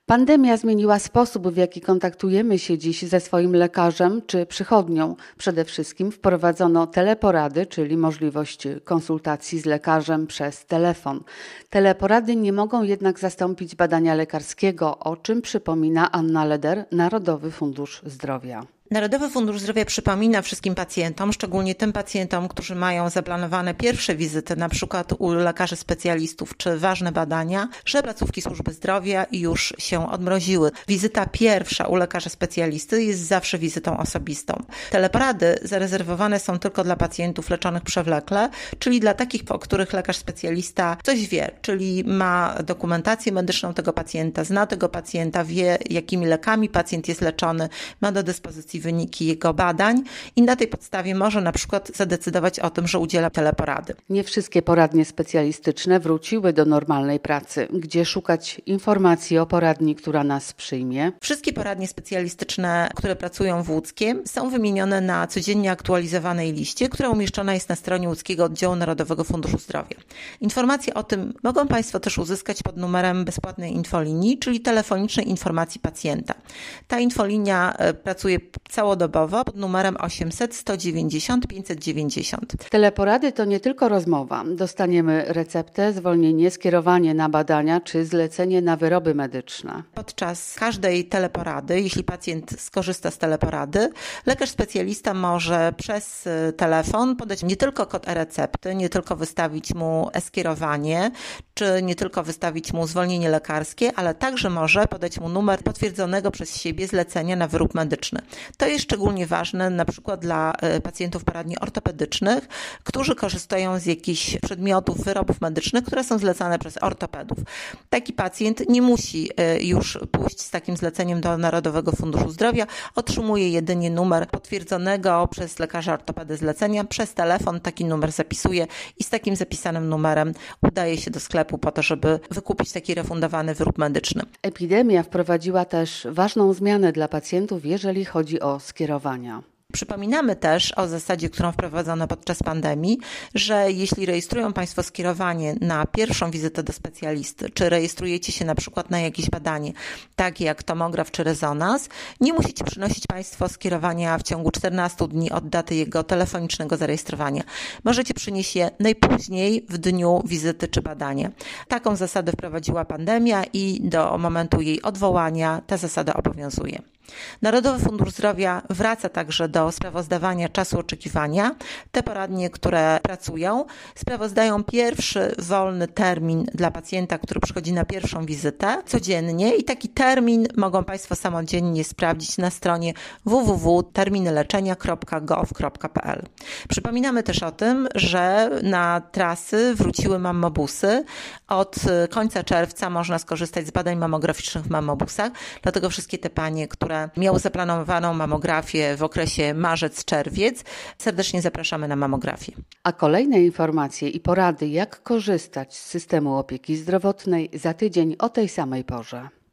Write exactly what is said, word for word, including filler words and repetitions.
Pandemia zmieniła sposób, w jaki kontaktujemy się dziś ze swoim lekarzem czy przychodnią. Przede wszystkim wprowadzono teleporady, czyli możliwość konsultacji z lekarzem przez telefon. Teleporady nie mogą jednak zastąpić badania lekarskiego, o czym przypomina Anna Leder, Narodowy Fundusz Zdrowia. Narodowy Fundusz Zdrowia przypomina wszystkim pacjentom, szczególnie tym pacjentom, którzy mają zaplanowane pierwsze wizyty, na przykład u lekarzy specjalistów czy ważne badania, że placówki służby zdrowia już się odmroziły. Wizyta pierwsza u lekarza specjalisty jest zawsze wizytą osobistą. Teleporady zarezerwowane są tylko dla pacjentów leczonych przewlekle, czyli dla takich, o których lekarz specjalista coś wie, czyli ma dokumentację medyczną tego pacjenta, zna tego pacjenta, wie, jakimi lekami pacjent jest leczony, ma do dyspozycji wyniki jego badań i na tej podstawie może na przykład zadecydować o tym, że udziela teleporady. Nie wszystkie poradnie specjalistyczne wróciły do normalnej pracy. Gdzie szukać informacji o poradni, która nas przyjmie? Wszystkie poradnie specjalistyczne, które pracują w Łódzkiem, są wymienione na codziennie aktualizowanej liście, która umieszczona jest na stronie Łódzkiego Oddziału Narodowego Funduszu Zdrowia. Informacje o tym mogą Państwo też uzyskać pod numerem bezpłatnej infolinii, czyli telefonicznej informacji pacjenta. Ta infolinia pracuje całodobowo pod numerem osiemset sto dziewięćdziesiąt pięćset dziewięćdziesiąt. Teleporady to nie tylko rozmowa. Dostaniemy receptę, zwolnienie, skierowanie na badania czy zlecenie na wyroby medyczne. Podczas każdej teleporady, jeśli pacjent skorzysta z teleporady, lekarz specjalista może przez telefon podać nie tylko kod e-recepty, nie tylko wystawić mu e-skierowanie, czy nie tylko wystawić mu zwolnienie lekarskie, ale także może podać mu numer potwierdzonego przez siebie zlecenia na wyrób medyczny. To jest szczególnie ważne na przykład dla pacjentów poradni ortopedycznych, którzy korzystają z jakichś przedmiotów, wyrobów medycznych, które są zlecane przez ortopedów. Taki pacjent nie musi już pójść z takim zleceniem do Narodowego Funduszu Zdrowia, otrzymuje jedynie numer potwierdzonego przez lekarza ortopedy zlecenia, przez telefon taki numer zapisuje i z takim zapisanym numerem udaje się do sklepu po to, żeby wykupić taki refundowany wyrób medyczny. Epidemia wprowadziła też ważną zmianę dla pacjentów, jeżeli chodzi o skierowania. Przypominamy też o zasadzie, którą wprowadzono podczas pandemii, że jeśli rejestrują Państwo skierowanie na pierwszą wizytę do specjalisty, czy rejestrujecie się na przykład na jakieś badanie, takie jak tomograf czy rezonans, nie musicie przynosić Państwo skierowania w ciągu czternastu dni od daty jego telefonicznego zarejestrowania. Możecie przynieść je najpóźniej w dniu wizyty czy badania. Taką zasadę wprowadziła pandemia i do momentu jej odwołania ta zasada obowiązuje. Narodowy Fundusz Zdrowia wraca także do sprawozdawania czasu oczekiwania. Te poradnie, które pracują, sprawozdają pierwszy wolny termin dla pacjenta, który przychodzi na pierwszą wizytę codziennie i taki termin mogą Państwo samodzielnie sprawdzić na stronie w w w kropka terminy leczenia kropka gov kropka p l. Przypominamy też o tym, że na trasy wróciły mammobusy. Od końca czerwca można skorzystać z badań mammograficznych w mammobusach, dlatego wszystkie te panie, które miały zaplanowaną mammografię w okresie marzec-czerwiec, serdecznie zapraszamy na mammografię. A kolejne informacje i porady, jak korzystać z systemu opieki zdrowotnej za tydzień o tej samej porze.